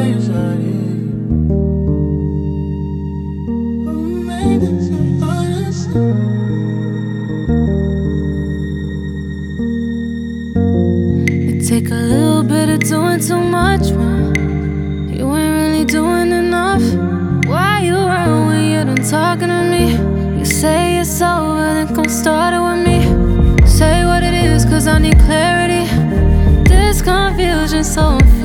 It take a little bit of doing too much when you ain't really doing enough. Why you run when you done talking to me? You say it's over, then come start it with me. Say what it is, cause I need clarity. This confusion's so unfair.